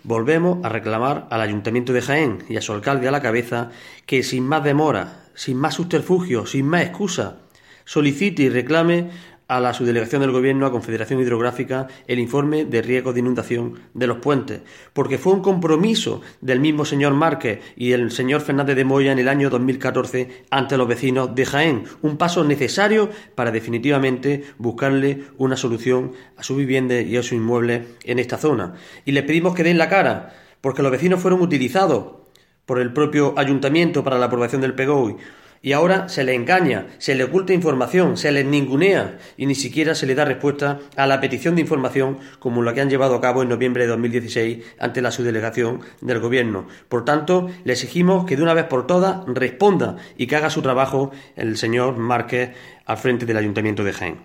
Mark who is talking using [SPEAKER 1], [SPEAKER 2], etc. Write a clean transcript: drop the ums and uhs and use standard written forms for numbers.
[SPEAKER 1] volvemos a reclamar al Ayuntamiento de Jaén y a su alcalde a la cabeza que sin más demora, sin más subterfugio, sin más excusa, solicite y reclame a la subdelegación del Gobierno, a Confederación Hidrográfica, el informe de riesgo de inundación de los puentes, porque fue un compromiso del mismo señor Márquez y del señor Fernández de Moya en el año 2014 ante los vecinos de Jaén, un paso necesario para definitivamente buscarle una solución a su vivienda y a su inmueble en esta zona. Y les pedimos que den la cara, porque los vecinos fueron utilizados por el propio ayuntamiento para la aprobación del PGOI. Y ahora se les engaña, se les oculta información, se les ningunea y ni siquiera se les da respuesta a la petición de información como la que han llevado a cabo en noviembre de 2016 ante la subdelegación del Gobierno. Por tanto, le exigimos que de una vez por todas responda y que haga su trabajo el señor Márquez al frente del Ayuntamiento de Jaén.